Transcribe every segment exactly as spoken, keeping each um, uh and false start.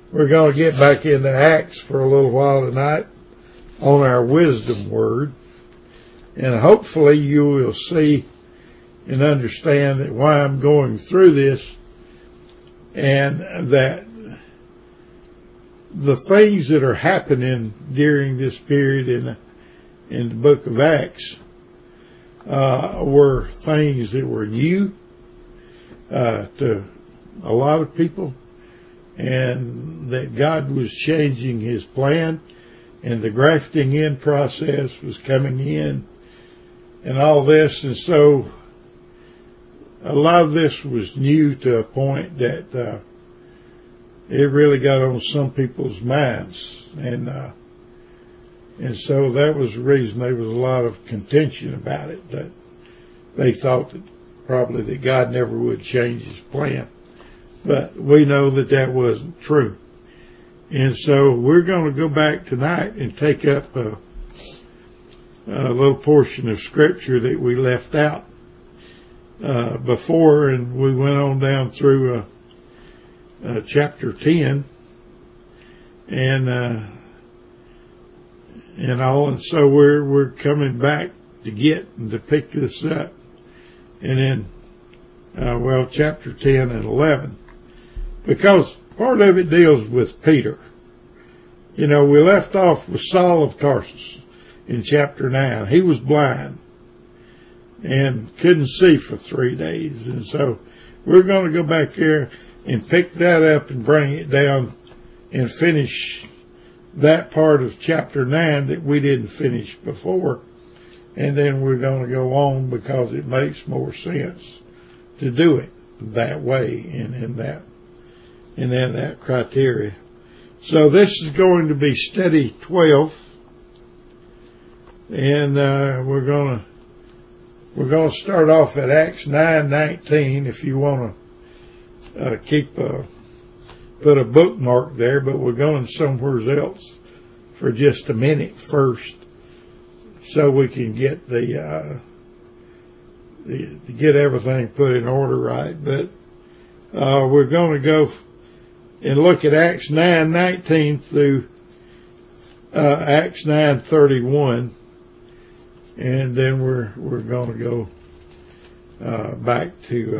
We're going to get back into Acts for a little while tonight on our wisdom word. And hopefully you will see and understand that why I'm going through this, and that the things that are happening during this period in, in the book of Acts uh, were things that were new uh, to a lot of people, and that God was changing his plan, and the grafting in process was coming in, and all this. And so a lot of this was new to a point that uh, it really got on some people's minds, and uh, and so that was the reason there was a lot of contention about it, that they thought that probably that God never would change his plan. But we know that that wasn't true. And so we're going to go back tonight and take up a, a little portion of scripture that we left out uh, before, and we went on down through uh, uh, chapter ten and uh, and all. And so we're we're coming back to get and to pick this up, and then uh, well, chapter ten and eleven. Because part of it deals with Peter. You know, we left off with Saul of Tarsus in chapter nine. He was blind and couldn't see for three days. And so we're going to go back there and pick that up and bring it down and finish that part of chapter nine that we didn't finish before. And then we're going to go on because it makes more sense to do it that way and in that and then that criteria. So this is going to be study twelve, and uh, we're gonna we're gonna start off at Acts nine nineteen. If you want to uh, keep a, put a bookmark there, but we're going somewhere else for just a minute first, so we can get the, uh, the to get everything put in order right. But uh, we're going to go and look at Acts nine nineteen through uh, Acts nine thirty-one, and then we're we're going to go uh, back to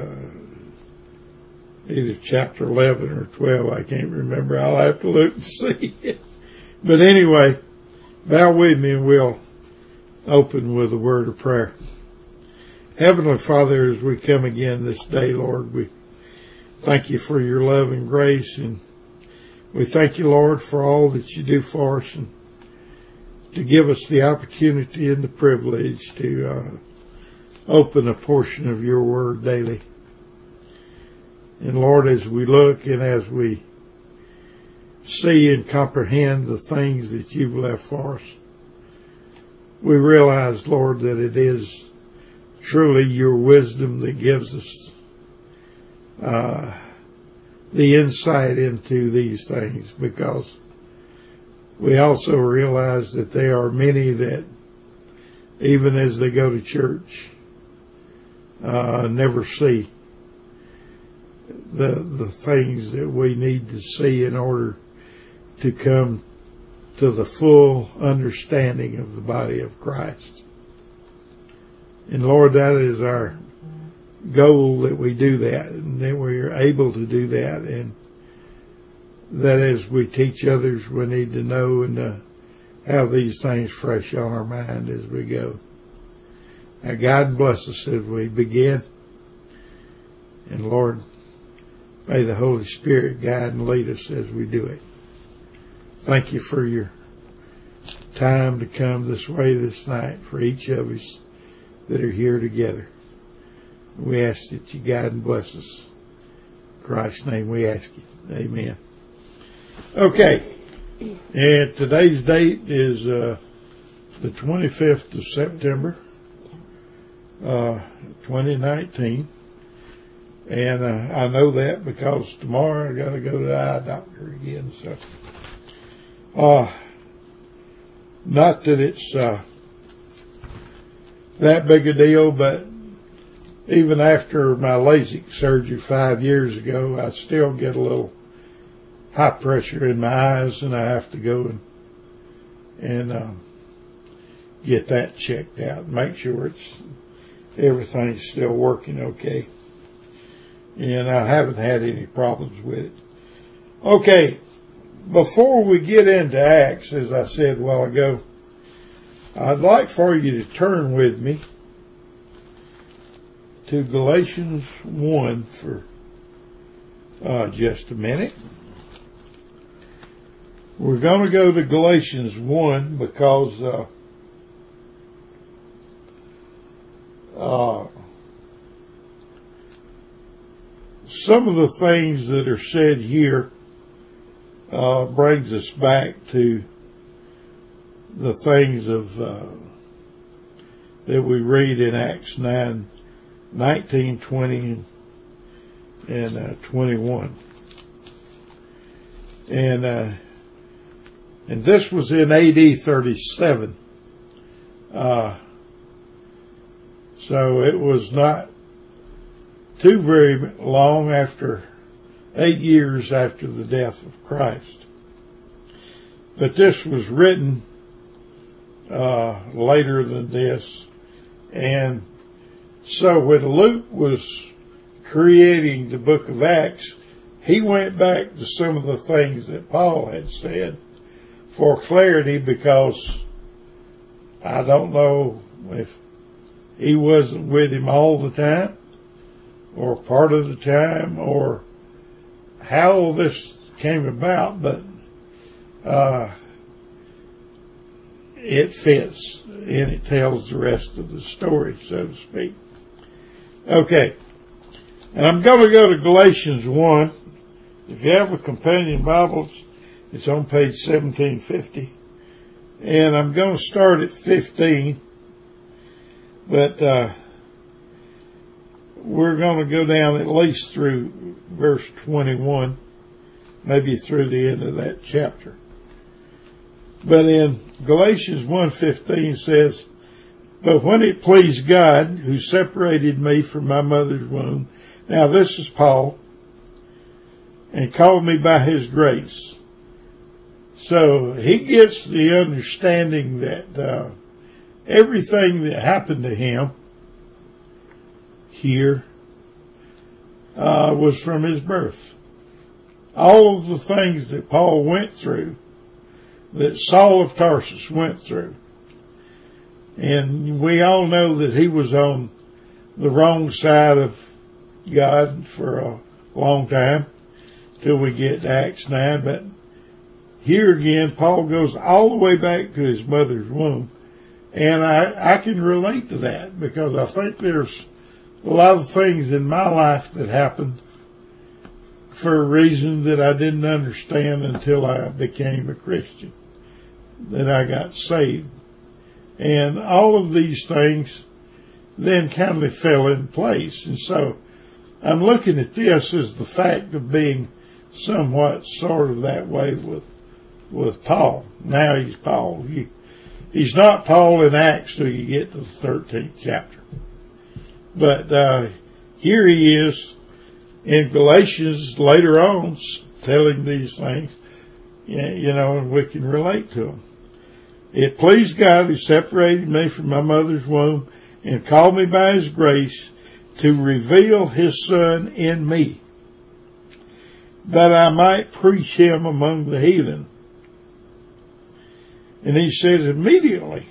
uh, either chapter eleven or twelve. I can't remember. I'll have to look and see. But anyway, bow with me and we'll open with a word of prayer. Heavenly Father, as we come again this day, Lord, we thank you for your love and grace, and we thank you, Lord, for all that you do for us, and to give us the opportunity and the privilege to uh, open a portion of your word daily. And Lord, as we look and as we see and comprehend the things that you've left for us, we realize, Lord, that it is truly your wisdom that gives us Uh, the insight into these things, because we also realize that there are many that, even as they go to church, uh, never see the the things that we need to see in order to come to the full understanding of the body of Christ. And Lord, that is our goal, that we do that, and that we're able to do that, and that as we teach others, we need to know and uh, have these things fresh on our mind as we go. Now, God bless us as we begin, and Lord, may the Holy Spirit guide and lead us as we do it. Thank you for your time to come this way this night for each of us that are here together. We ask that you guide and bless us. In Christ's name we ask you. Amen. Okay. And today's date is uh, the twenty-fifth of September, uh, twenty nineteen. And uh, I know that because tomorrow I got to go to the eye doctor again. So, uh, not that it's uh, that big a deal, but even after my LASIK surgery five years ago, I still get a little high pressure in my eyes, and I have to go and and um, get that checked out, make sure it's everything's still working okay. And I haven't had any problems with it. Okay, before we get into Acts, as I said a while ago, I'd like for you to turn with me to Galatians one for uh, just a minute. We're going to go to Galatians one because uh, uh, some of the things that are said here uh, brings us back to the things of uh, that we read in Acts nine, nineteen, twenty, and uh, twenty-one. And uh, and this was in A D thirty-seven. Uh, so it was not too very long after, eight years after the death of Christ. But this was written uh, later than this. And so when Luke was creating the book of Acts, he went back to some of the things that Paul had said for clarity, because I don't know if he wasn't with him all the time or part of the time or how all this came about, but uh, it fits and it tells the rest of the story, so to speak. Okay, and I'm going to go to Galatians one. If you have a companion Bible, it's on page seventeen fifty. And I'm going to start at fifteen, but uh, we're going to go down at least through verse twenty-one, maybe through the end of that chapter. But in Galatians one fifteen says, "But when it pleased God, who separated me from my mother's womb," now this is Paul, "and called me by his grace." So he gets the understanding that uh, everything that happened to him here uh, was from his birth. All of the things that Paul went through, that Saul of Tarsus went through. And we all know that he was on the wrong side of God for a long time, till we get to Acts nine. But here again, Paul goes all the way back to his mother's womb. And I, I can relate to that, because I think there's a lot of things in my life that happened for a reason that I didn't understand until I became a Christian, that I got saved. And all of these things then kind of fell in place. And so I'm looking at this as the fact of being somewhat sort of that way with with Paul. Now he's Paul. He, he's not Paul in Acts till you get to the thirteenth chapter. But uh, here he is in Galatians later on telling these things, you know, and we can relate to them. "It pleased God, who separated me from my mother's womb and called me by his grace, to reveal his Son in me, that I might preach him among the heathen." And he says, "Immediately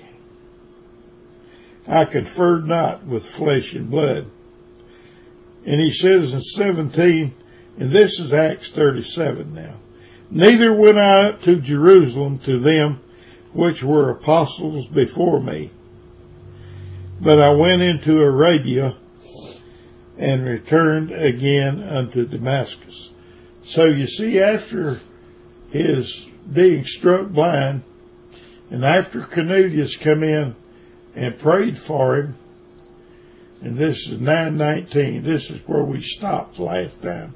I conferred not with flesh and blood." And he says in seventeen, and this is Acts thirty-seven now, "Neither went I up to Jerusalem to them which were apostles before me, but I went into Arabia and returned again unto Damascus." So you see, after his being struck blind, and after Cornelius come in and prayed for him, and this is nine nineteen, this is where we stopped last time,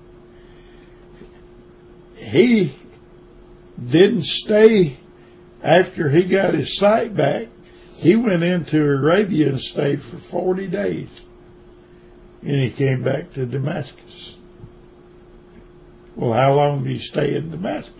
he didn't stay after he got his sight back. He went into Arabia and stayed for forty days. And he came back to Damascus. Well, how long do you stay in Damascus?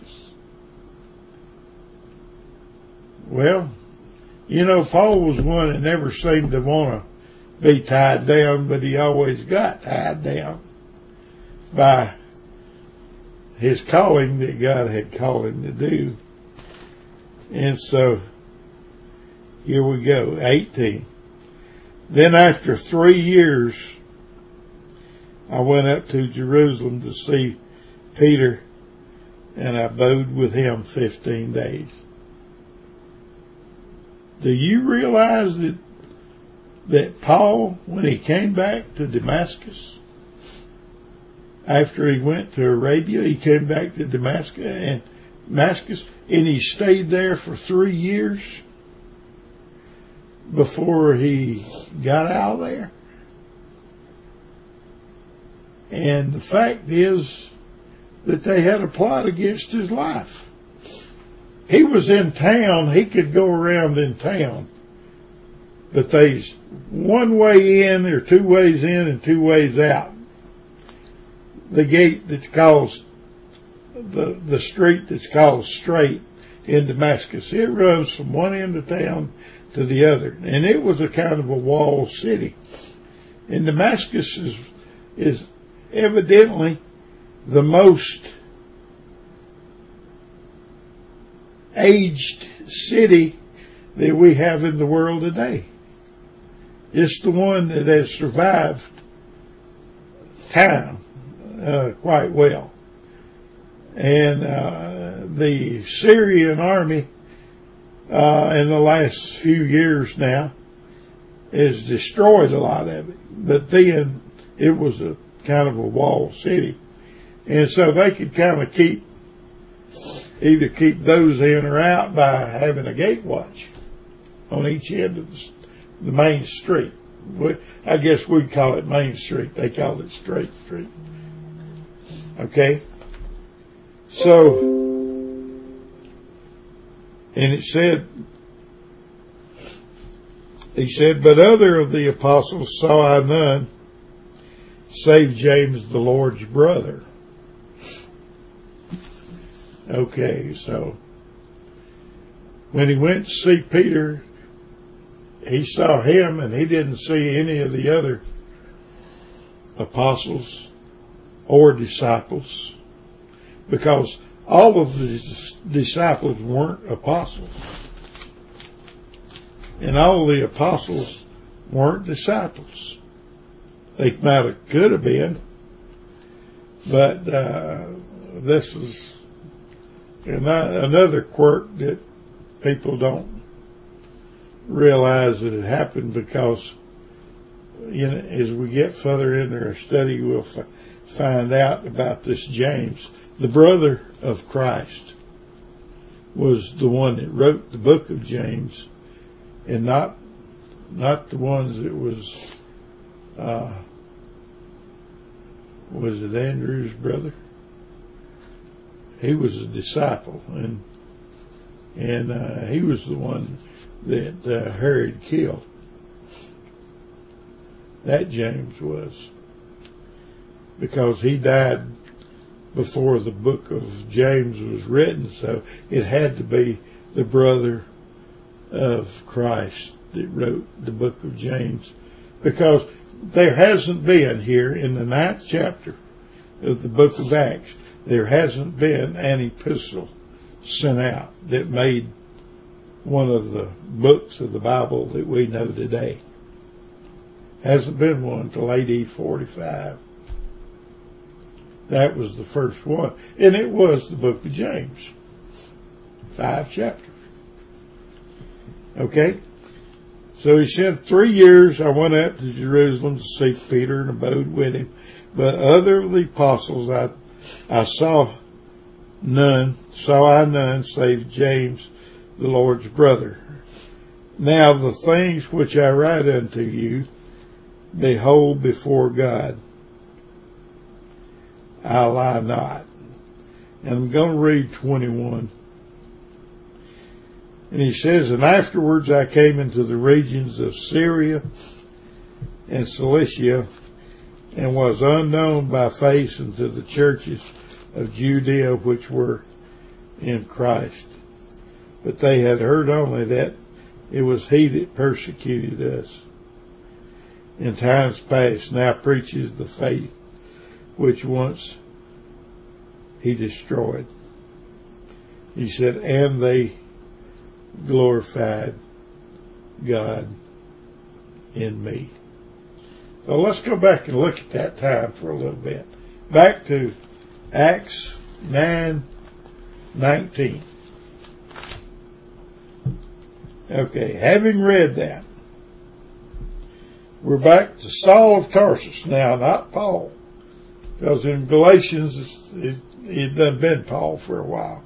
Well, you know, Paul was one that never seemed to want to be tied down, but he always got tied down by his calling that God had called him to do. And so, here we go, eighteen. Then after three years, I went up to Jerusalem to see Peter, and I abode with him fifteen days. Do you realize that, that Paul, when he came back to Damascus, after he went to Arabia, he came back to Damascus and Damascus, and he stayed there for three years before he got out of there? And the fact is that they had a plot against his life. He was in town. He could go around in town. But there's one way in, or two ways in and two ways out. The gate that's called, the, the street that's called Straight in Damascus, it runs from one end of town to the other. And it was a kind of a walled city. And Damascus is, is evidently the most aged city that we have in the world today. It's the one that has survived time uh, quite well. And uh, the Syrian army uh, in the last few years now has destroyed a lot of it. But then it was a kind of a walled city. And so they could kind of keep, either keep those in or out by having a gate watch on each end of the, the main street. I guess we'd call it Main Street. They called it Straight Street. Okay? So, and it said, he said, but other of the apostles saw I none, save James the Lord's brother. Okay, so when he went to see Peter, he saw him and he didn't see any of the other apostles or disciples, because all of the disciples weren't apostles. And all the apostles weren't disciples. They might have, could have been, but uh, this is another quirk that people don't realize that it happened, because, you know, as we get further into our study, we'll f- find out about this James, the brother of Christ, was the one that wrote the book of James, and not not the ones that was uh, was it Andrew's brother? He was a disciple, and and uh, he was the one that uh, Herod killed. That James was, because he died before the book of James was written, so it had to be the brother of Christ that wrote the book of James, because there hasn't been here in the ninth chapter of the book of Acts, there hasn't been an epistle sent out that made one of the books of the Bible that we know today. Hasn't been one until A D forty-five. That was the first one. And it was the book of James. Five chapters. Okay? So he said, three years I went up to Jerusalem to see Peter and abode with him. But other of the apostles I I saw none, saw I none, save James, the Lord's brother. Now the things which I write unto you, behold before God, I lie not. And I'm going to read twenty-one. And he says, and afterwards I came into the regions of Syria and Cilicia, and was unknown by face unto the churches of Judea which were in Christ. But they had heard only that it was he that persecuted us in times past, now preaches the faith which once he destroyed. He said, and they glorified God in me. So let's go back and look at that time for a little bit. Back to Acts nine nineteen. Okay, having read that, we're back to Saul of Tarsus now, not Paul. Because in Galatians, it, it done been Paul for a while.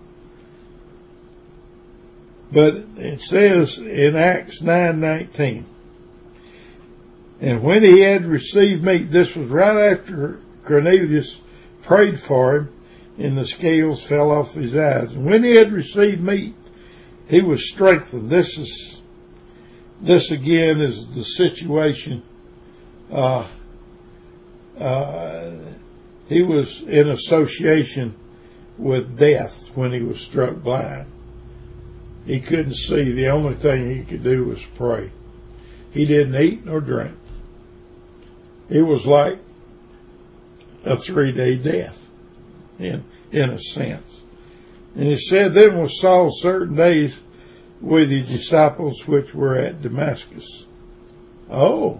But it says in Acts nine nineteen, and when he had received meat, this was right after Cornelius prayed for him, and the scales fell off his eyes. And when he had received meat, he was strengthened. This is, this again is the situation. Uh, uh, he was in association with death when he was struck blind. He couldn't see. The only thing he could do was pray. He didn't eat nor drink. It was like a three-day death, in in a sense. And he said, then was Saul certain days with his disciples which were at Damascus. Oh.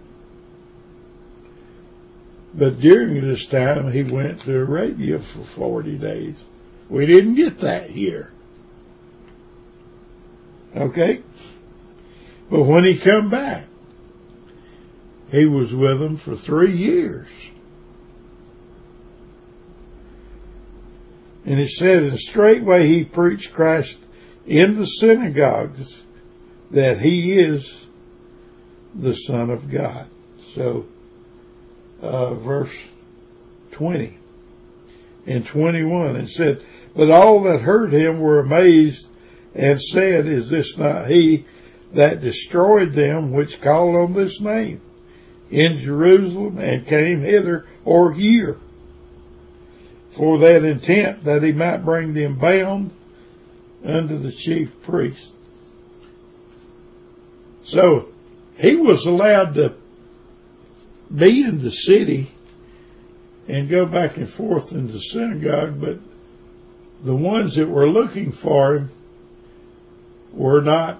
But during this time he went to Arabia for forty days. We didn't get that here. Okay? But when he come back, he was with them for three years. And it said, and straightway he preached Christ in the synagogues that he is the Son of God. So, uh, verse twenty and twenty-one, it said, but all that heard him were amazed and said, is this not he that destroyed them which called on this name in Jerusalem and came hither or here for that intent that he might bring them bound unto the chief priest? So he was allowed to be in the city and go back and forth in the synagogue, but the ones that were looking for him were not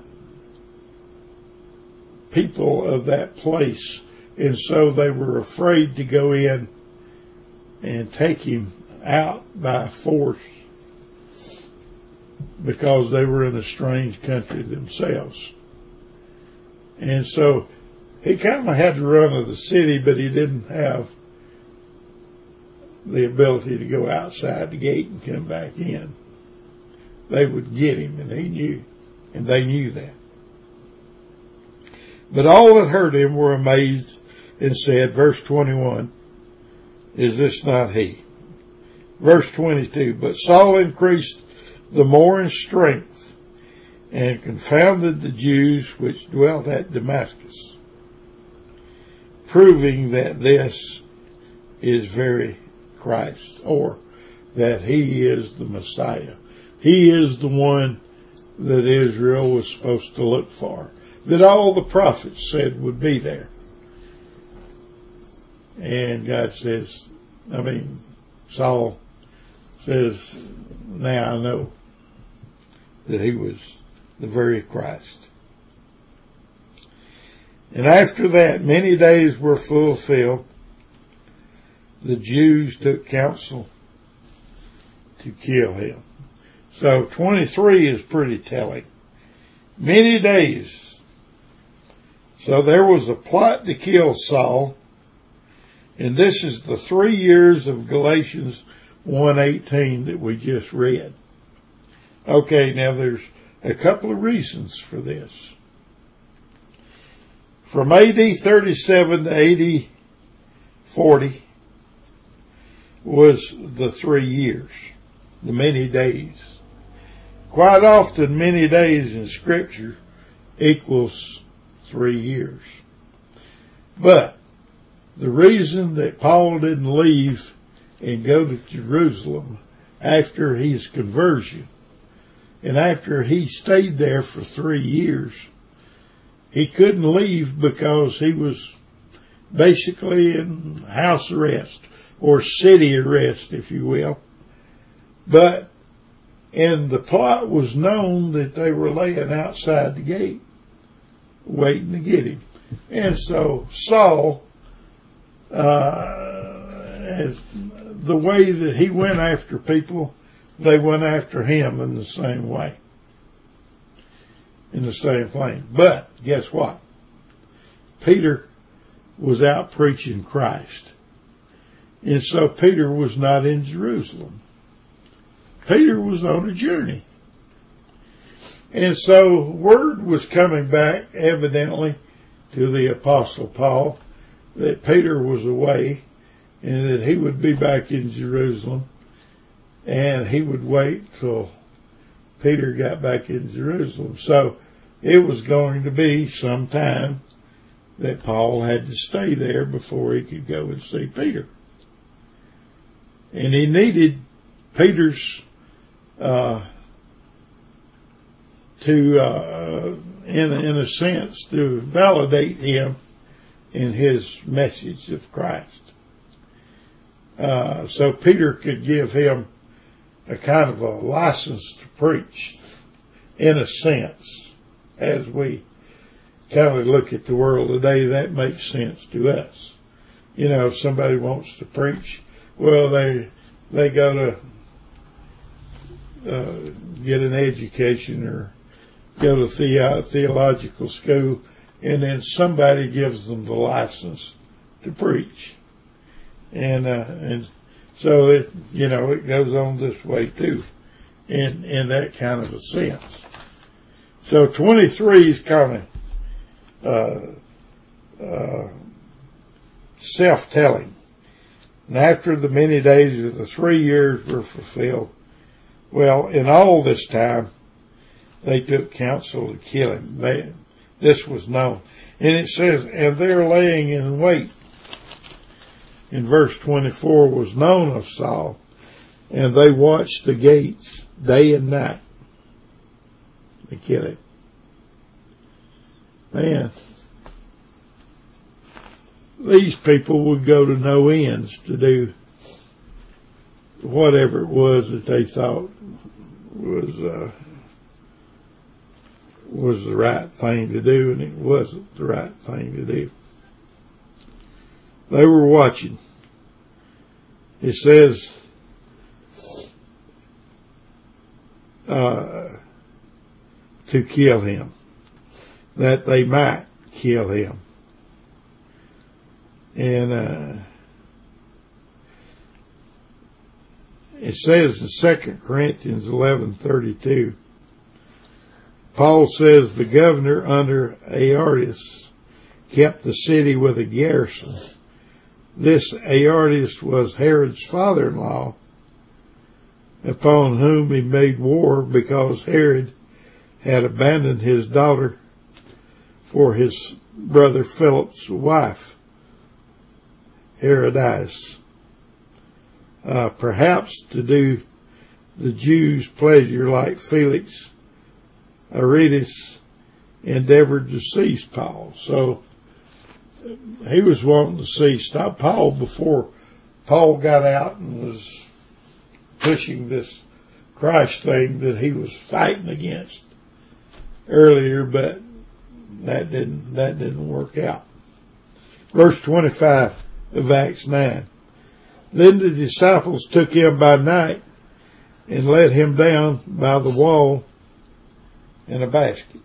people of that place, and so they were afraid to go in and take him out by force because they were in a strange country themselves. And so he kind of had to run of the city, but he didn't have the ability to go outside the gate and come back in. They would get him, and he knew, and they knew that. But all that heard him were amazed and said, verse twenty-one, is this not he? Verse twenty-two, but Saul increased the more in strength and confounded the Jews which dwelt at Damascus, proving that this is very Christ, or that he is the Messiah. He is the one that Israel was supposed to look for, that all the prophets said would be there. And God says, I mean, Saul says, now I know that he was the very Christ. And after that, many days were fulfilled. The Jews took counsel to kill him. So twenty-three is pretty telling. Many days. So there was a plot to kill Saul. And this is the three years of Galatians one eighteen that we just read. Okay, now there's a couple of reasons for this. From A D thirty-seven to A D forty was the three years, the many days. Quite often, many days in Scripture equals three years. But the reason that Paul didn't leave and go to Jerusalem after his conversion. And after he stayed there for three years, he couldn't leave because he was basically in house arrest or city arrest, if you will. But, and the plot was known that they were laying outside the gate, waiting to get him. And so Saul, uh, as the way that he went after people, they went after him in the same way, in the same flame. But guess what? Peter was out preaching Christ. And so Peter was not in Jerusalem. Peter was on a journey. And so word was coming back, evidently, to the Apostle Paul that Peter was away and that he would be back in Jerusalem, and he would wait till Peter got back in Jerusalem. So it was going to be some time that Paul had to stay there before he could go and see Peter. And he needed Peter's uh, to, uh, in, in a sense, to validate him in his message of Christ. Uh, so Peter could give him a kind of a license to preach, in a sense. As we kind of look at the world today, that makes sense to us. You know, if somebody wants to preach, well, they they go to uh, get an education or go to the, theological school, and then somebody gives them the license to preach. And uh, and so it, you know, it goes on this way too, in in that kind of a sense. So twenty-three is kind of uh, uh, self-telling. And after the many days of the three years were fulfilled, well, in all this time, they took counsel to kill him. They, this was known. And it says, and they're laying in wait. In verse twenty-four, was known of Saul, and they watched the gates day and night to kill him. Man, these people would go to no ends to do whatever it was that they thought was uh, was the right thing to do, and it wasn't the right thing to do. They were watching. It says, uh, to kill him, that they might kill him. And, uh, it says in Second Corinthians eleven thirty-two, Paul says the governor under Aretas kept the city with a garrison. This Aretas was Herod's father-in-law, upon whom he made war because Herod had abandoned his daughter for his brother Philip's wife, Herodias, uh, perhaps to do the Jews' pleasure, like Felix. Aretas endeavored to seize Paul. So he was wanting to see stop Paul before Paul got out and was pushing this Christ thing that he was fighting against earlier, but that didn't that didn't work out. Verse twenty-five of Acts nine. Then the disciples took him by night and let him down by the wall in a basket.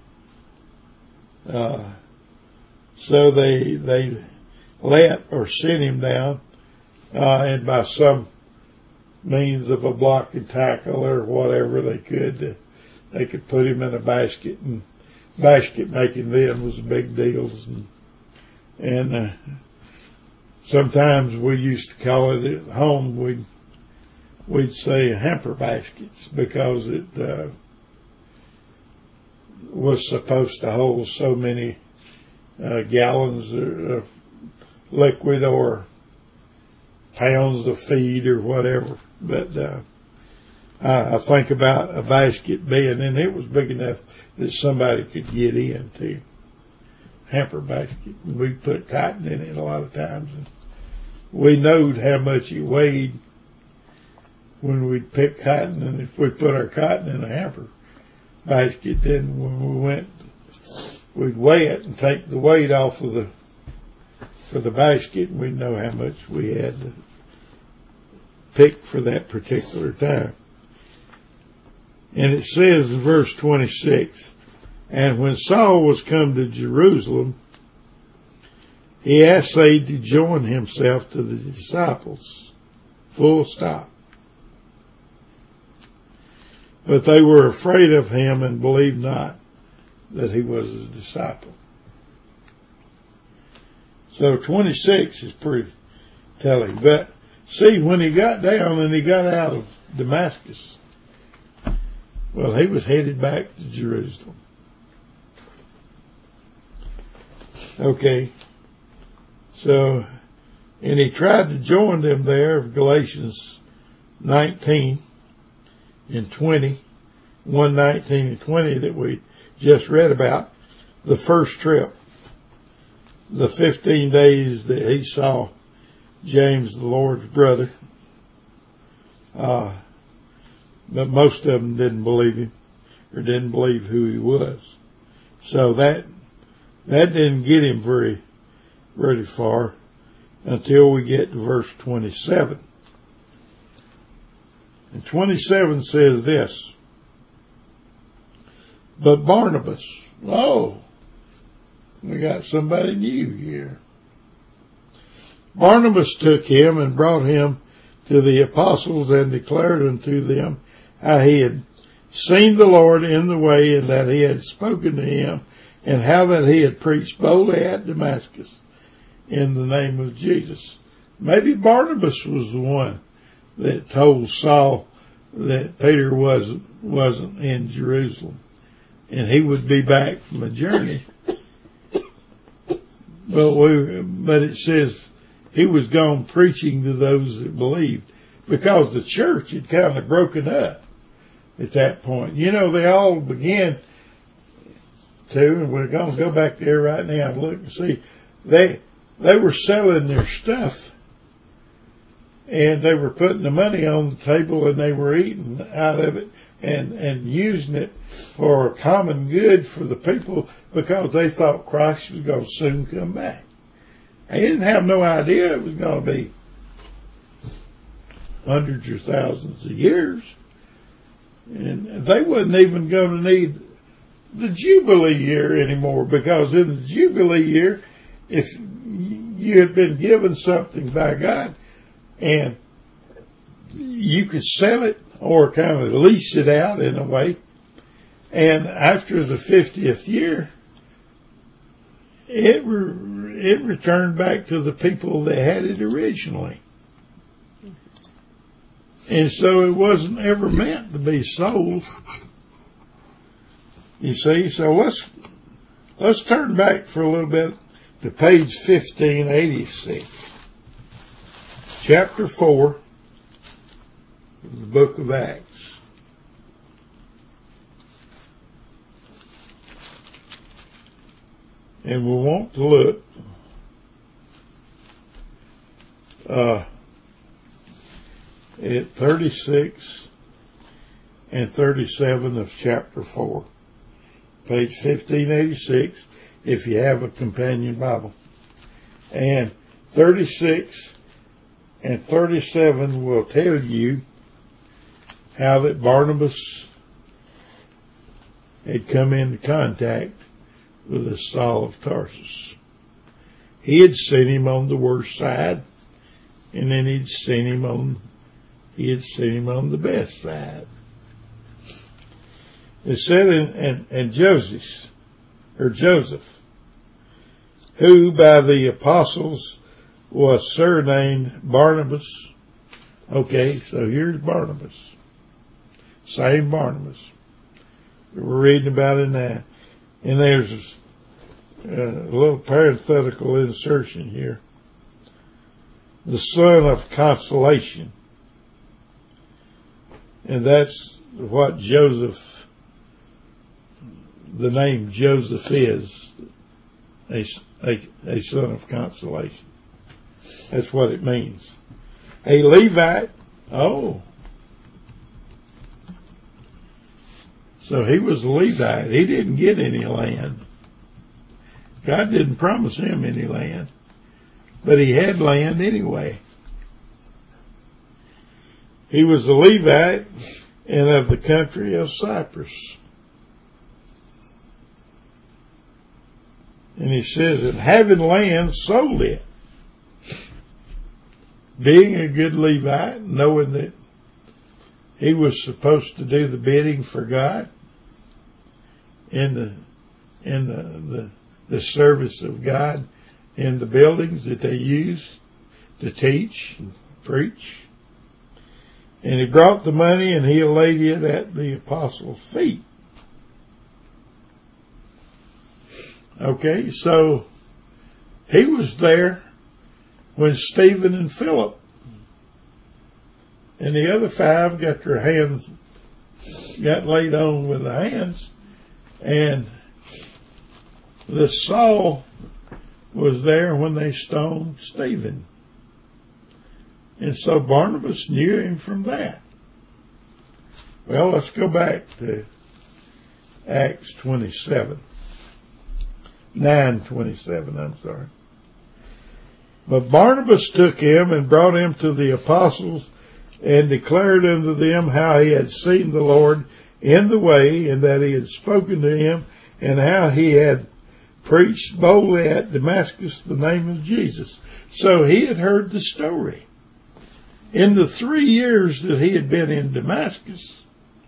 Uh, so they they let or sent him down, uh, and by some means of a block and tackle or whatever they could, uh, they could put him in a basket. And basket making then was a big deal. And, and uh, sometimes we used to call it at home, we'd we'd say hamper baskets, because it uh, was supposed to hold so many uh, gallons of liquid or pounds of feed or whatever. But uh, I, I think about a basket being, and it was big enough that somebody could get into. Hamper basket. We put cotton in it a lot of times, and we knowed how much it weighed when we'd pick cotton, and if we put our cotton in a hamper basket, then when we went, we'd weigh it and take the weight off of the for the basket, and we'd know how much we had to pick for that particular time. And it says in verse twenty-six, and when Saul was come to Jerusalem, he essayed to join himself to the disciples. Full stop. But they were afraid of him and believed not that he was a disciple. So twenty-six is pretty telling. But see, when he got down and he got out of Damascus, well, he was headed back to Jerusalem. Okay. So, and he tried to join them there, Galatians nineteen and twenty, one nineteen and twenty that we just read about, the first trip, the fifteen days that he saw James, the Lord's brother. Uh, but most of them didn't believe him or didn't believe who he was. So that, that didn't get him very, very far until we get to verse twenty-seven. And twenty-seven says this, but Barnabas, oh, we got somebody new here. Barnabas took him and brought him to the apostles and declared unto them how he had seen the Lord in the way and that he had spoken to him and how that he had preached boldly at Damascus in the name of Jesus. Maybe Barnabas was the one that told Saul that Peter wasn't, wasn't in Jerusalem and he would be back from a journey. But we, but it says he was gone preaching to those that believed because the church had kind of broken up at that point. You know, they all began to, and we're going to go back there right now and look and see, they, they were selling their stuff and they were putting the money on the table and they were eating out of it and, and using it for common good for the people because they thought Christ was going to soon come back. They didn't have no idea it was going to be hundreds or thousands of years. And they wasn't even going to need the Jubilee year anymore because in the Jubilee year, if you had been given something by God and you could sell it or kind of lease it out in a way, and after the fiftieth year, it re- it returned back to the people that had it originally. And so it wasn't ever meant to be sold. You see, so let's, let's turn back for a little bit to page fifteen eighty-six. Chapter four of the book of Acts. And we want to look uh, at thirty-six and thirty-seven of chapter four. Page fifteen eighty-six, if you have a companion Bible. And thirty-six and thirty-seven will tell you how that Barnabas had come into contact with the Saul of Tarsus. He had seen him on the worst side, and then he'd seen him on, he had seen him on the best side. It said, in, in, in Joseph, or Joseph, who by the apostles was surnamed Barnabas. Okay, so here's Barnabas. Same Barnabas. We're reading about it now. And there's a little parenthetical insertion here. the son of consolation. And that's what Joseph, the name Joseph is, a, a, a son of consolation. That's what it means. A Levite, oh. So he was a Levite. He didn't get any land. God didn't promise him any land. But he had land anyway. He was a Levite and of the country of Cyprus. And he says, and having land, sold it. Being a good Levite, knowing that he was supposed to do the bidding for God in the in the, the the service of God in the buildings that they use to teach and preach. And he brought the money and he laid it at the apostles' feet. Okay, so he was there when Stephen and Philip and the other five got their hands, got laid on with the hands, and this Saul was there when they stoned Stephen. And so Barnabas knew him from that. Well, let's go back to Acts twenty-seven. nine twenty-seven, I'm sorry. But Barnabas took him and brought him to the apostles and declared unto them how he had seen the Lord in the way, and that he had spoken to him, and how he had preached boldly at Damascus the name of Jesus. So he had heard the story. In the three years that he had been in Damascus,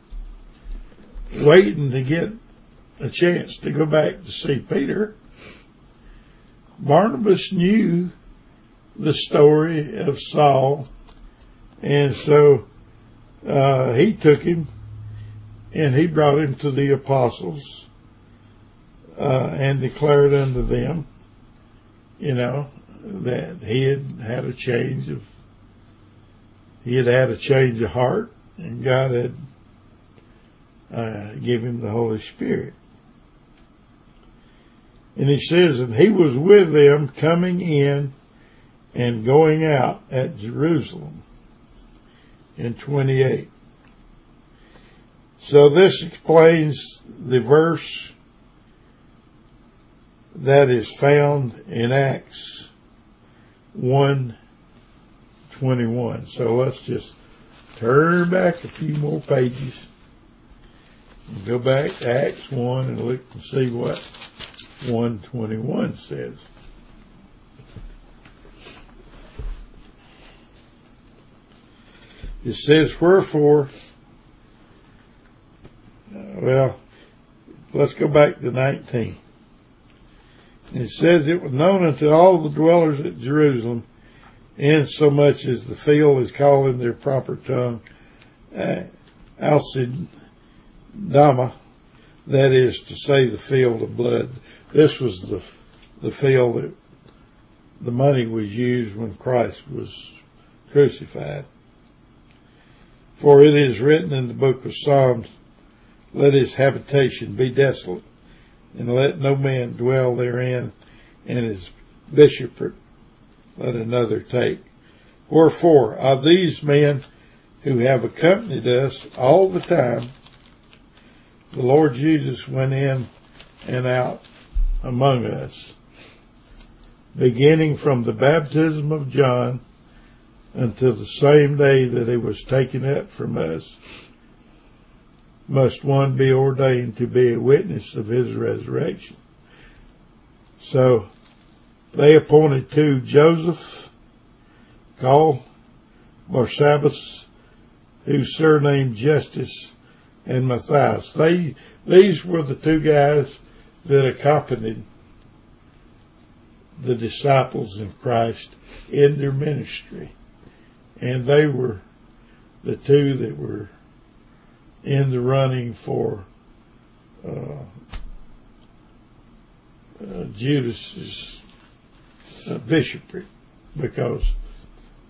waiting to get a chance to go back to see Peter, Barnabas knew the story of Saul, and so uh, he took him and he brought him to the apostles uh, and declared unto them, you know, that he had had a change of, he had had a change of heart, and God had uh, given him the Holy Spirit. And he says, and he was with them coming in and going out at Jerusalem in twenty-eight. So this explains the verse that is found in Acts one twenty-one. So let's just turn back a few more pages and go back to Acts one and look and see what one twenty-one says. It says, wherefore, uh, well, let's go back to nineteen. It says, it was known unto all the dwellers at Jerusalem, insomuch as the field is called in their proper tongue, uh, Alcidama, that is to say, the field of blood. This was the the field that the money was used when Christ was crucified. For it is written in the book of Psalms, let his habitation be desolate, and let no man dwell therein, and his bishopric let another take. Wherefore, of these men who have accompanied us all the time, the Lord Jesus went in and out among us, beginning from the baptism of John until the same day that he was taken up from us, must one be ordained to be a witness of his resurrection. So they appointed two, Joseph, called Barsabbas, whose surname Justus, and Matthias. They, these were the two guys that accompanied the disciples of Christ in their ministry. And they were the two that were in the running for uh, uh, Judas's uh, bishopric, because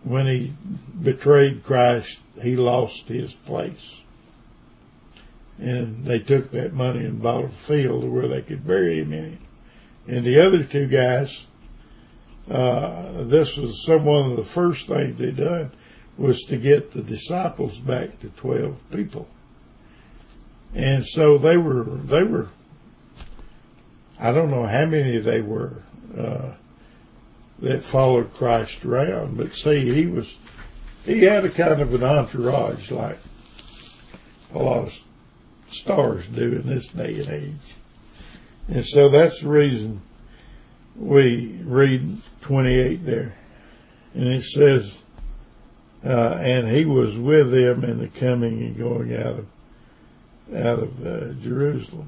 when he betrayed Christ, he lost his place. And they took that money and bought a field where they could bury him in it. And the other two guys, uh, this was some one of the first things they done was to get the disciples back to twelve people. And so they were, they were, I don't know how many they were, uh, that followed Christ around, but see, he was, he had a kind of an entourage like a lot of stars do in this day and age. And so that's the reason we read twenty-eight there. And it says, uh, and he was with them in the coming and going out of, out of uh, Jerusalem.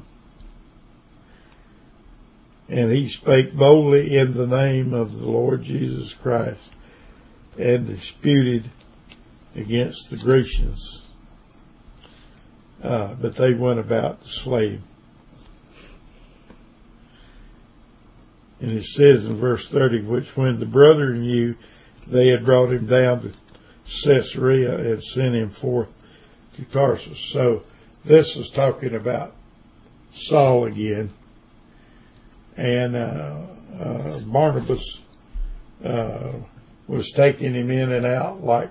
And he spake boldly in the name of the Lord Jesus Christ and disputed against the Grecians. Uh, but they went about to slay him. And it says in verse thirty, which when the brethren knew, they had brought him down to Caesarea and sent him forth to Tarsus. So this is talking about Saul again. And uh, uh, Barnabas uh, was taking him in and out like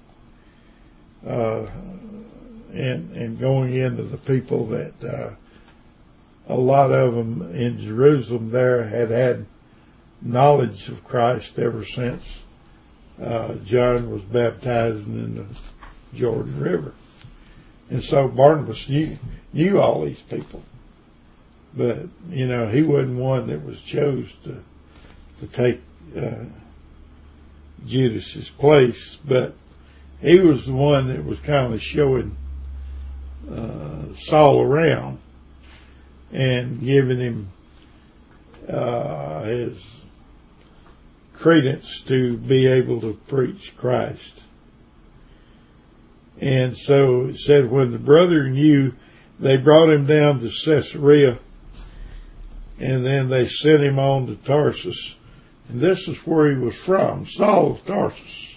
uh, and and going into the people that uh, a lot of them in Jerusalem there had had knowledge of Christ ever since uh, John was baptized in the Jordan River. And so Barnabas knew, knew all these people. But, you know, he wasn't one that was chose to, to take uh, Judas's place, but he was the one that was kind of showing uh, Saul around and giving him uh, his credence to be able to preach Christ. And so it said, when the brethren knew, they brought him down to Caesarea, and then they sent him on to Tarsus. And this is where he was from, Saul of Tarsus.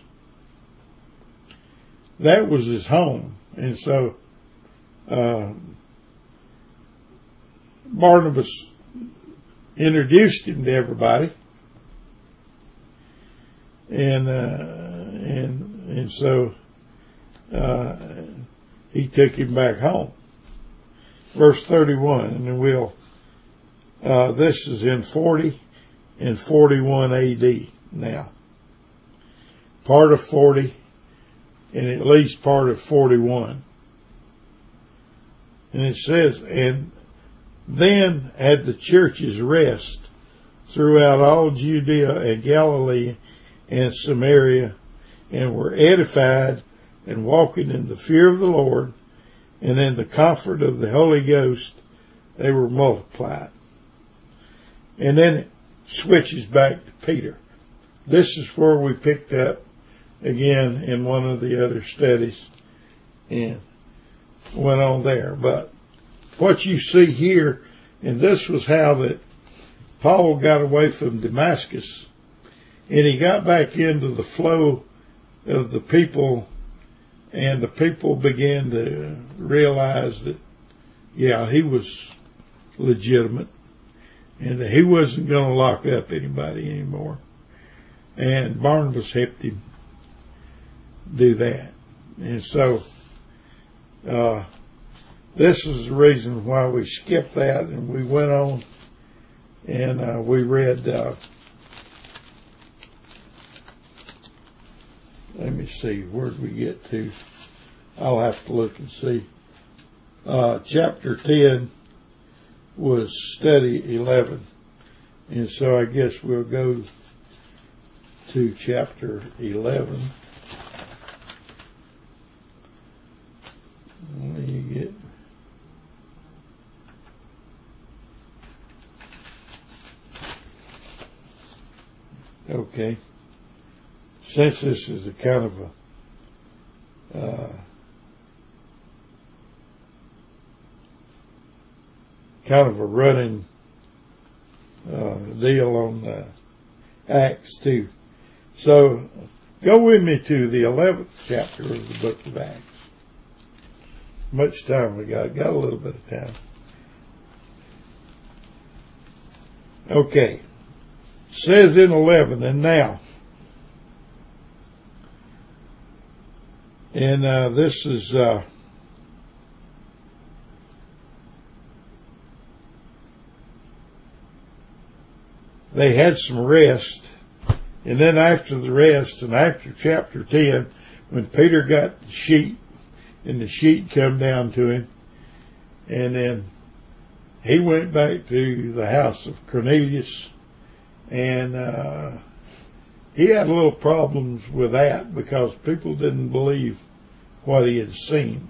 That was his home. And so uh, Barnabas introduced him to everybody. And uh, and and so uh, he took him back home. Verse thirty-one, and we'll Uh, this is in forty and forty-one A D now. Part of forty and at least part of forty-one. And it says, and then had the churches rest throughout all Judea and Galilee and Samaria, and were edified and walking in the fear of the Lord and in the comfort of the Holy Ghost, they were multiplied. And then it switches back to Peter. This is where we picked up again in one of the other studies and went on there. But what you see here, and this was how that Paul got away from Damascus, and he got back into the flow of the people, and the people began to realize that, yeah, he was legitimate, and that he wasn't going to lock up anybody anymore. And Barnabas helped him do that. And so, uh, this is the reason why we skipped that and we went on and, uh, we read, uh, let me see, where did we get to? I'll have to look and see. Uh, chapter ten was study eleven. And so I guess we'll go to chapter eleven. Let me get. Okay. Since this is a kind of a uh, kind of a running uh, deal on uh, Acts two. So Go with me to the eleventh chapter of the book of Acts. Much time we got. Got a little bit of time. Okay. It says in eleven, and now. And uh, this is... Uh, they had some rest. And then after the rest, and after chapter ten, when Peter got the sheet, and the sheet come down to him, and then he went back to the house of Cornelius, and uh, he had a little problems with that because people didn't believe what he had seen.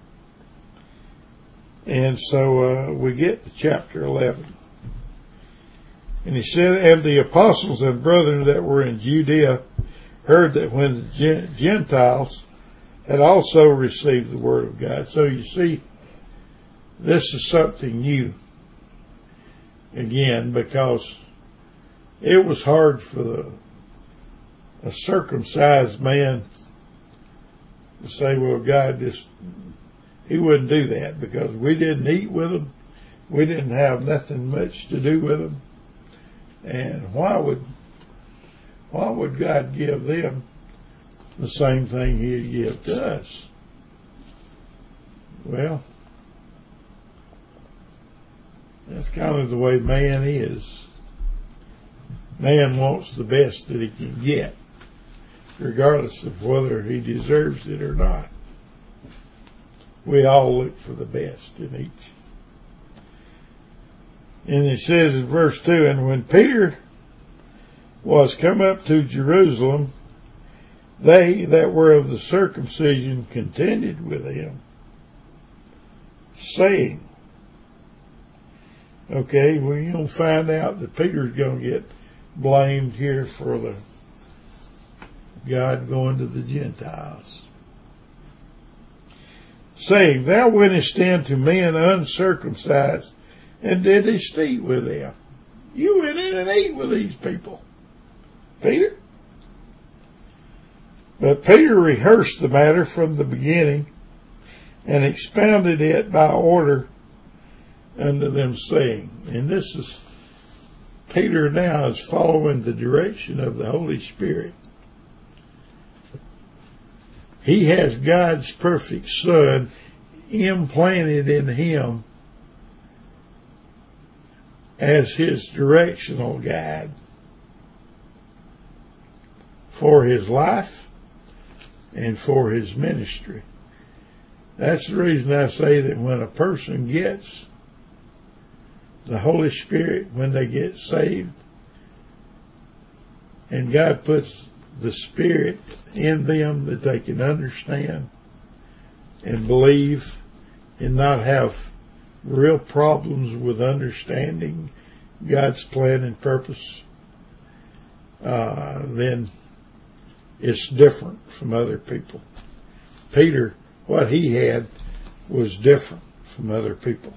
And so uh, we get to chapter eleven. And he said, and the apostles and brethren that were in Judea heard that when the Gentiles had also received the word of God. So you see, this is something new. Again, because it was hard for the a circumcised man to say, well, God just, he wouldn't do that because we didn't eat with them. We didn't have nothing much to do with them. And why would, why would God give them the same thing he'd give to us? Well, that's kind of the way man is. Man wants the best that he can get, regardless of whether he deserves it or not. We all look for the best in each. And it says in verse two, and when Peter was come up to Jerusalem, they that were of the circumcision contended with him, saying, okay, well, you're going to find out that Peter's going to get blamed here for the God going to the Gentiles. Saying, thou wentest in to men uncircumcised, and didst eat with them. You went in and ate with these people, Peter. But Peter rehearsed the matter from the beginning and expounded it by order unto them, saying, and this is, Peter now is following the direction of the Holy Spirit. He has God's perfect Son implanted in him as his directional guide for his life and for his ministry. That's the reason I say that when a person gets the Holy Spirit, when they get saved, and God puts the Spirit in them that they can understand and believe and not have real problems with understanding God's plan and purpose, uh, then it's different from other people. Peter, what he had was different from other people.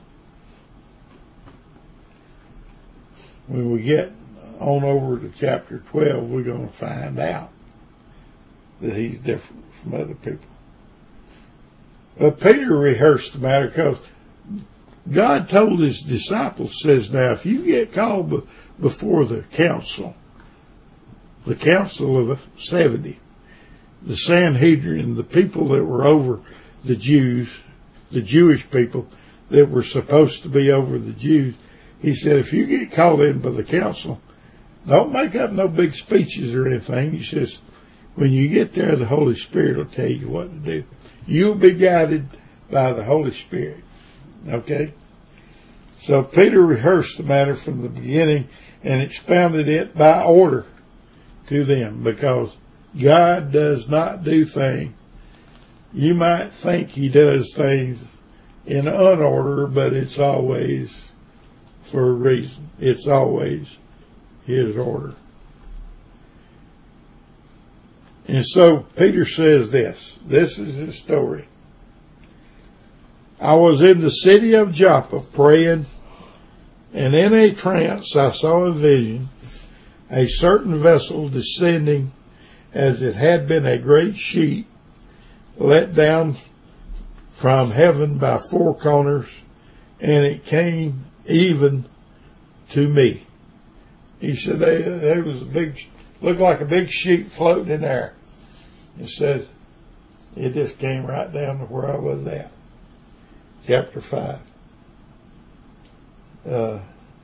When we get on over to chapter twelve, we're going to find out that he's different from other people. But Peter rehearsed the matter because God told his disciples, says, now if you get called be- before the council, the council of the seventy, the Sanhedrin, the people that were over the Jews, the Jewish people that were supposed to be over the Jews, he said, if you get called in by the council, don't make up no big speeches or anything. He says, when you get there, the Holy Spirit will tell you what to do. You'll be guided by the Holy Spirit. Okay? So Peter rehearsed the matter from the beginning and expounded it by order to them, because God does not do things. You might think he does things in unorder, but it's always for a reason. It's always his order. And so Peter says this. This is his story. I was in the city of Joppa praying, and in a trance I saw a vision, a certain vessel descending as it had been a great sheet let down from heaven by four corners, and it came even to me. He said there, there was a big, looked like a big sheet floating in there. He said it just came right down to where I was at. Chapter five. Uh,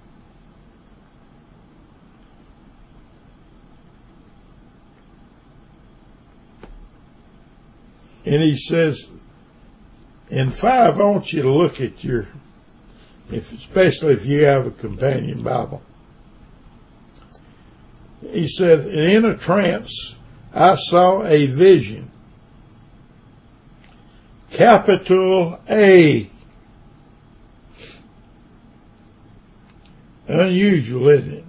and he says, in five, I want you to look at your, if especially if you have a companion Bible. He said, in a trance, I saw a vision. Capital A. Unusual, isn't it?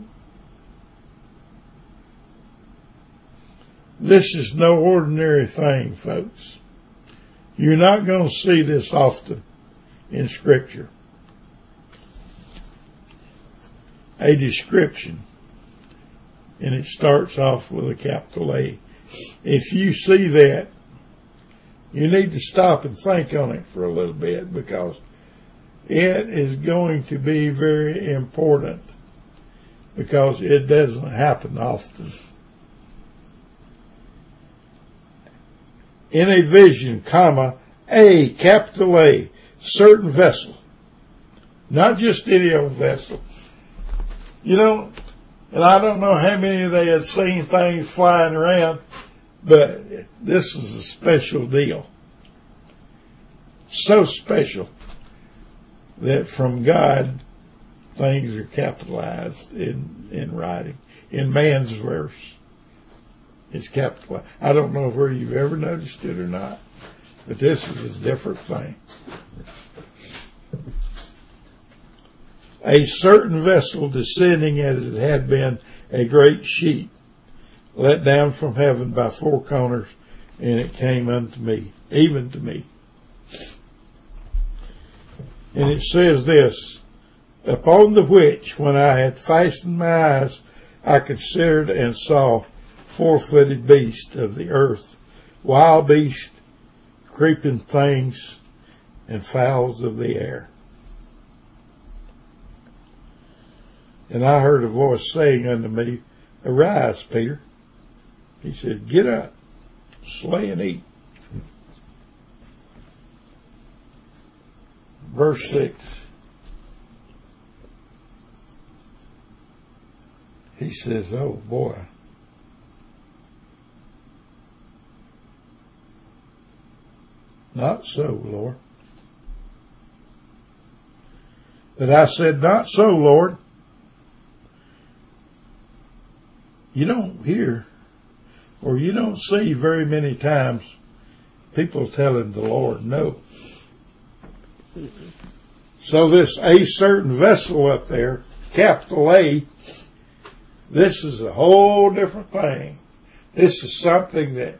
This is no ordinary thing, folks. You're not going to see this often in Scripture. A description. And it starts off with a capital A. If you see that, you need to stop and think on it for a little bit, because it is going to be very important, because it doesn't happen often. In a vision, comma, a, capital A, certain vessel. Not just any old vessel. You know, and I don't know how many of they had seen things flying around, but this is a special deal. So special that from God, things are capitalized in, in writing. In man's verse, it's capitalized. I don't know where you've ever noticed it or not, but this is a different thing. A certain vessel descending as it had been a great sheet, let down from heaven by four corners, and it came unto me, even to me. And it says this, upon the which, when I had fastened my eyes, I considered and saw four-footed beasts of the earth, wild beasts, creeping things, and fowls of the air. And I heard a voice saying unto me, arise, Peter. He said, get up, slay and eat. Verse six. He says, oh boy. Not so, Lord. But I said, not so, Lord. You don't hear, or you don't see very many times people telling the Lord no. So this a certain vessel up there, capital A, this is a whole different thing. This is something that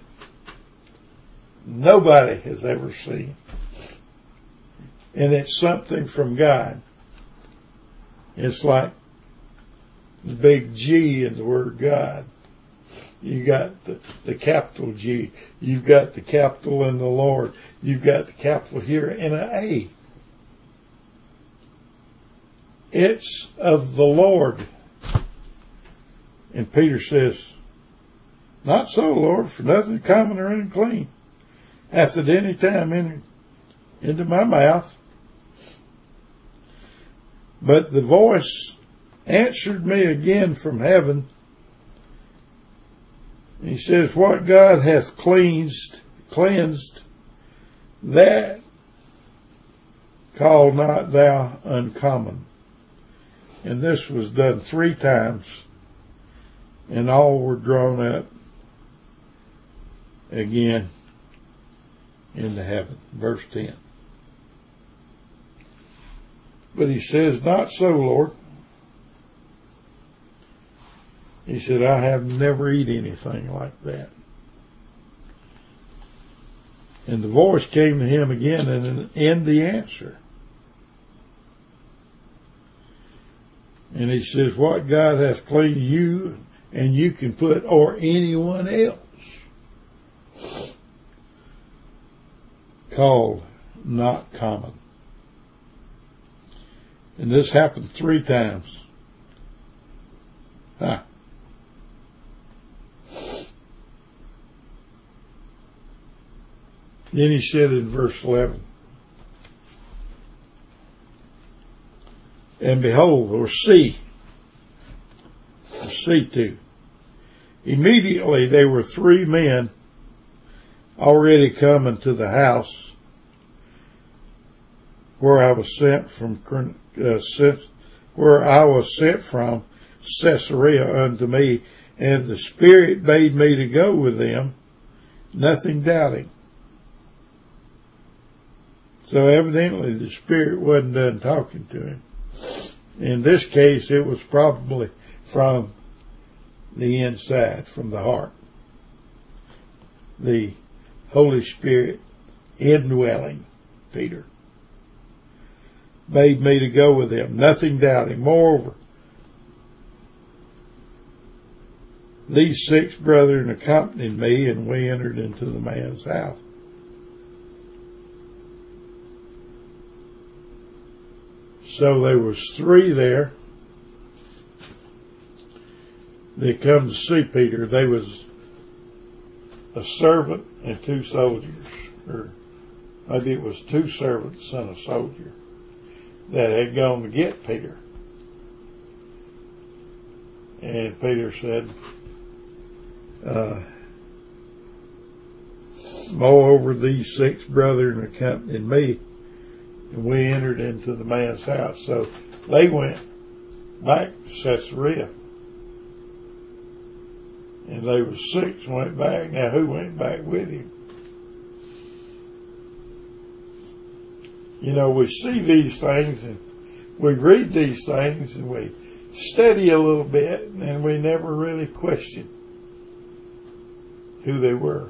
nobody has ever seen. And it's something from God. It's like the big G in the word God. You got the, the capital G. You've got the capital in the Lord. You've got the capital here and an A. It's of the Lord. And Peter says, not so, Lord, for nothing common or unclean hath at any time entered into my mouth. But the voice answered me again from heaven. He says, what God hath cleansed, cleansed, that call not thou uncommon. And this was done three times, and all were drawn up again into heaven. Verse ten. But he says, not so, Lord. He said, I have never eat anything like that. And the voice came to him again and in the answer. And he says, what God hath cleaned you, and you can put, or anyone else. called not common. And this happened three times. Huh. Then he said in verse eleven, and behold, or see, or see too, immediately there were three men already coming to the house where I was sent from, uh, sent, where I was sent from Caesarea unto me, and the Spirit bade me to go with them, nothing doubting. So evidently the Spirit wasn't done talking to him. In this case, it was probably from the inside, from the heart. The Holy Spirit indwelling Peter bade me to go with him, nothing doubting. Moreover, these six brethren accompanied me, and we entered into the man's house. So there was three there. They come to see Peter. They was a servant and two soldiers, or maybe it was two servants and a soldier that had gone to get Peter. And Peter said, uh, moreover, these six brethren accompanied me, and we entered into the man's house. So they went back to Caesarea. And they were six went back. Now who went back with him? You know, we see these things and we read these things and we study a little bit, and we never really question who they were.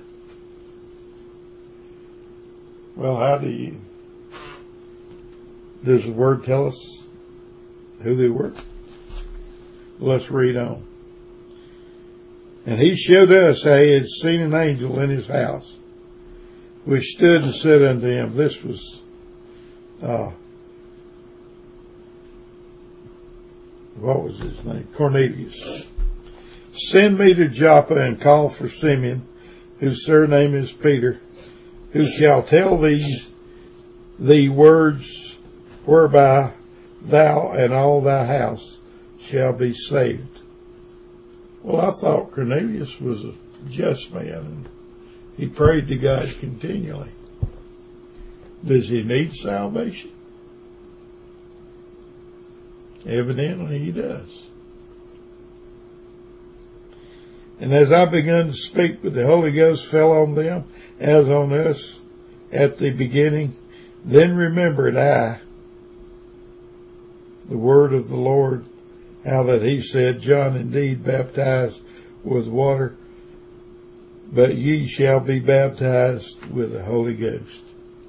Well, how do you, does the word tell us who they were? Let's read on. And he showed us how he had seen an angel in his house, which stood and said unto him, this was, uh, what was his name? Cornelius. Send me to Joppa and call for Simeon, whose surname is Peter, who shall tell thee the words whereby thou and all thy house shall be saved. Well, I thought Cornelius was a just man and he prayed to God continually. Does he need salvation? Evidently he does. And as I begun to speak, the Holy Ghost fell on them as on us at the beginning. Then remembered I the word of the Lord, how that he said, John indeed baptized with water, but ye shall be baptized with the Holy Ghost.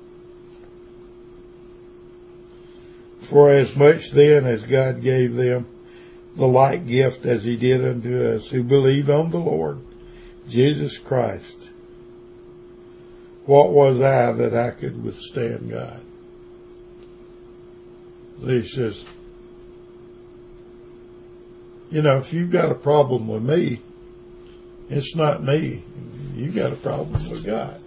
For as much then as God gave them the like gift as he did unto us who believed on the Lord Jesus Christ, what was I that I could withstand God? So he says, you know, if you've got a problem with me, it's not me. You've got a problem with God.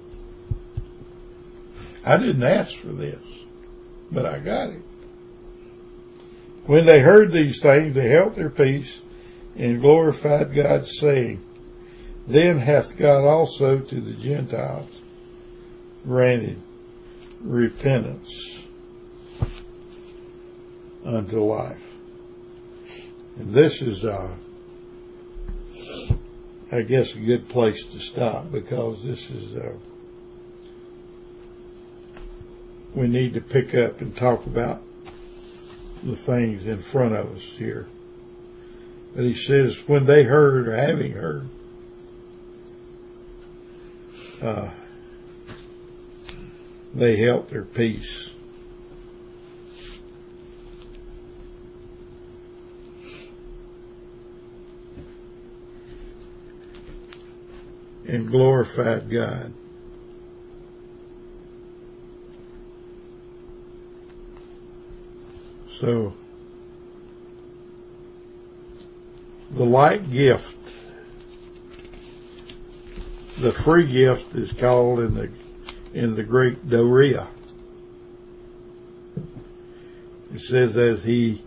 I didn't ask for this, but I got it. When they heard these things, they held their peace and glorified God, saying, then hath God also to the Gentiles granted repentance unto life. And this is, uh, I guess, a good place to stop, because this is, uh, we need to pick up and talk about the things in front of us here. But he says, when they heard, or having heard, uh, they held their peace. And glorified God. So the like gift, the free gift is called in the in the Greek doria. It says, as he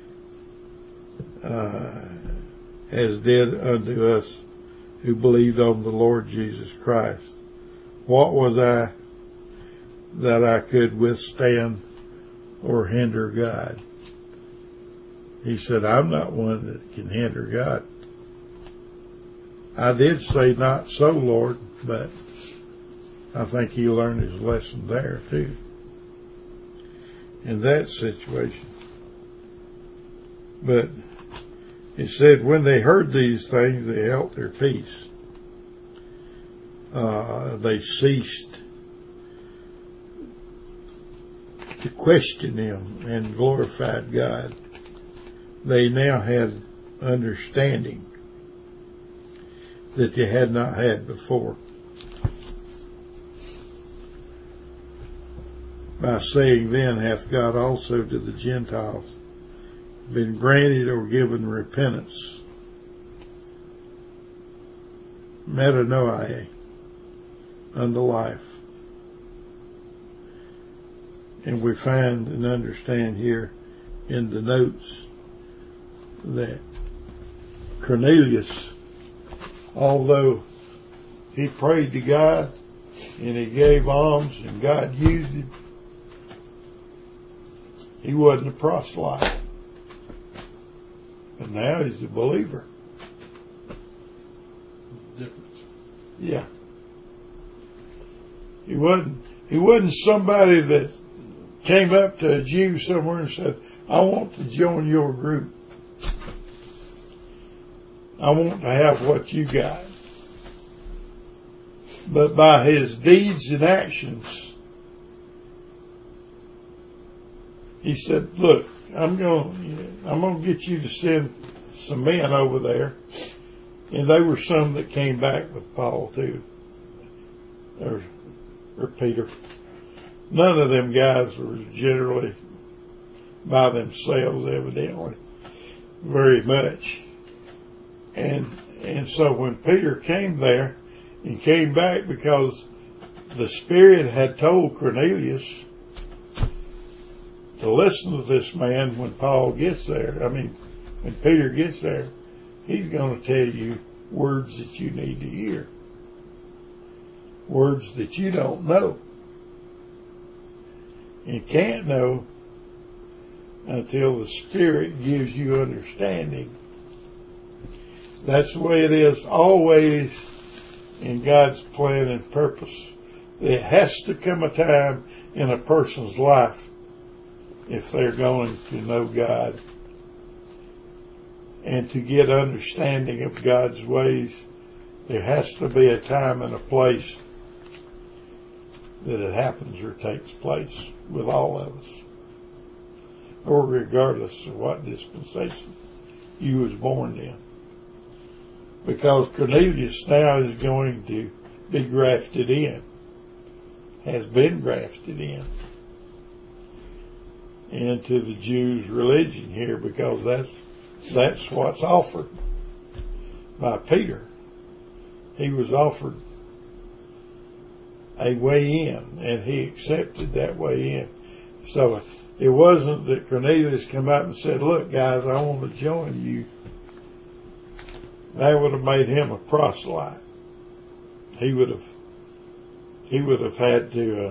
uh, has did unto us who believed on the Lord Jesus Christ. What was I that I could withstand or hinder God? He said, I'm not one that can hinder God. I did say, not so, Lord, but I think he learned his lesson there too, in that situation. But it said, when they heard these things, they held their peace. Uh, they ceased to question him and glorified God. They now had understanding that they had not had before. By saying, then hath God also to the Gentiles been granted or given repentance, metanoia, unto life. And we find and understand here in the notes that Cornelius, although he prayed to God and he gave alms and God used him, he wasn't a proselyte. And now he's a believer. Difference. Yeah. He wasn't, he wasn't somebody that came up to a Jew somewhere and said, I want to join your group. I want to have what you got. But by his deeds and actions, he said, look, I'm going I'm going to get you to send some men over there. And they were some that came back with Paul too. Or, or Peter. None of them guys were generally by themselves, evidently, very much. And and so when Peter came there and came back, because the Spirit had told Cornelius to listen to this man when Paul gets there, I mean, when Peter gets there, he's going to tell you words that you need to hear. Words that you don't know. You can't know until the Spirit gives you understanding. That's the way it is always in God's plan and purpose. There has to come a time in a person's life, if they're going to know God and to get understanding of God's ways, there has to be a time and a place that it happens or takes place with all of us, or regardless of what dispensation you was born in. Because Cornelius now is going to be grafted in, has been grafted in, into the Jews' religion here, because that's that's what's offered by Peter. He was offered a way in, and he accepted that way in. So it wasn't that Cornelius came out and said, look guys, I want to join you. That would have made him a proselyte. He would have he would have had to uh,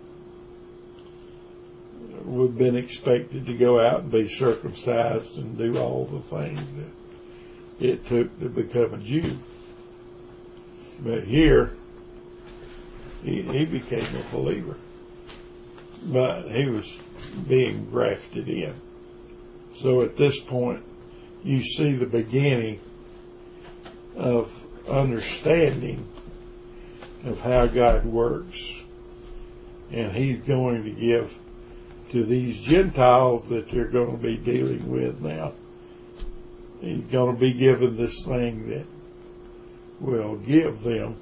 would have been expected to go out and be circumcised and do all the things that it took to become a Jew. But here, he, he became a believer. But he was being grafted in. So at this point, you see the beginning of understanding of how God works. And he's going to give to these Gentiles that they're going to be dealing with now, he's going to be given this thing that will give them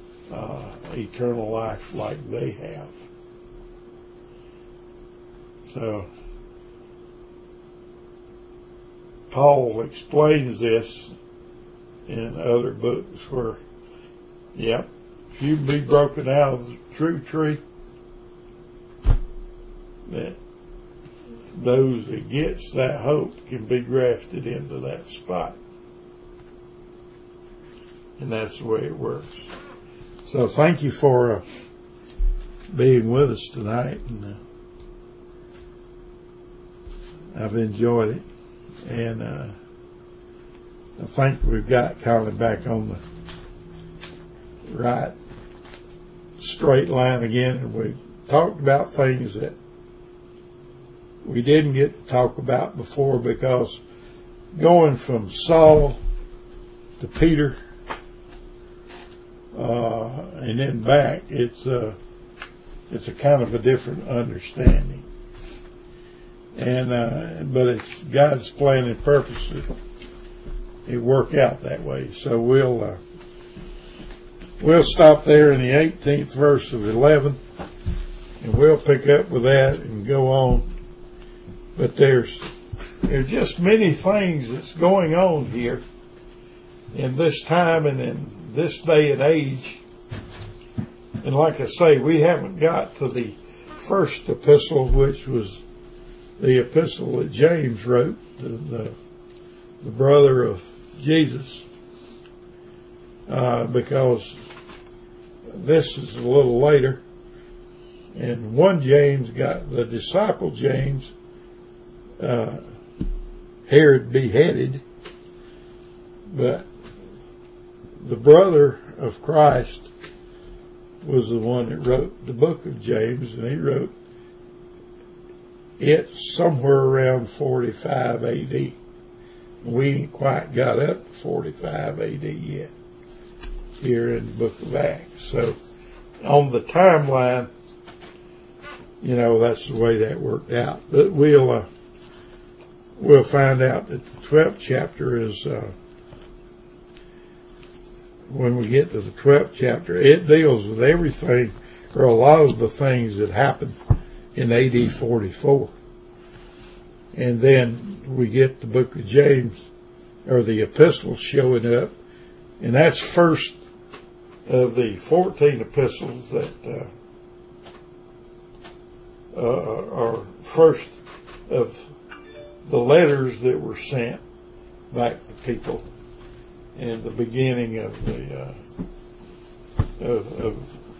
uh, eternal life like they have. So Paul explains this in other books where, yep, if you be broken out of the true tree, that those that gets that hope can be grafted into that spot. And that's the way it works. So thank you for uh, being with us tonight. And uh, I've enjoyed it. And uh, I think we've got Conley back on the right straight line again. And we talked about things that we didn't get to talk about before, because going from Saul to Peter uh, and then back, it's a, it's a kind of a different understanding. And uh, but it's God's plan and purpose that it work out that way. So we'll uh, we'll stop there in the eighteenth verse of eleven, and we'll pick up with that and go on. But there's there's just many things that's going on here in this time and in this day and age. And like I say, we haven't got to the first epistle, which was the epistle that James wrote, the the, the brother of Jesus, uh, because this is a little later. And one James got the disciple James, uh, Herod beheaded, but the brother of Christ was the one that wrote the book of James, and he wrote it somewhere around forty-five A D. We ain't quite got up to forty-five A D yet here in the book of Acts. So on the timeline, you know, that's the way that worked out. But we'll uh, we'll find out that the twelfth chapter is, uh, when we get to the twelfth chapter, it deals with everything, or a lot of the things that happened in A D forty-four. And then we get the book of James, or the epistles, showing up. And that's first of the fourteen epistles that uh, uh, are first of the letters that were sent back to people, and the beginning of the uh, of, of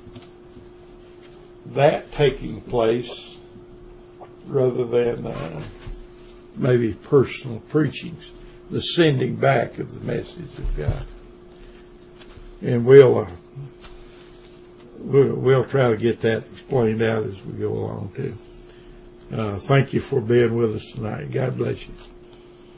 that taking place, rather than uh, maybe personal preachings, the sending back of the message of God. And we'll uh, we'll, we'll try to get that explained out as we go along too. Uh, thank you for being with us tonight. God bless you.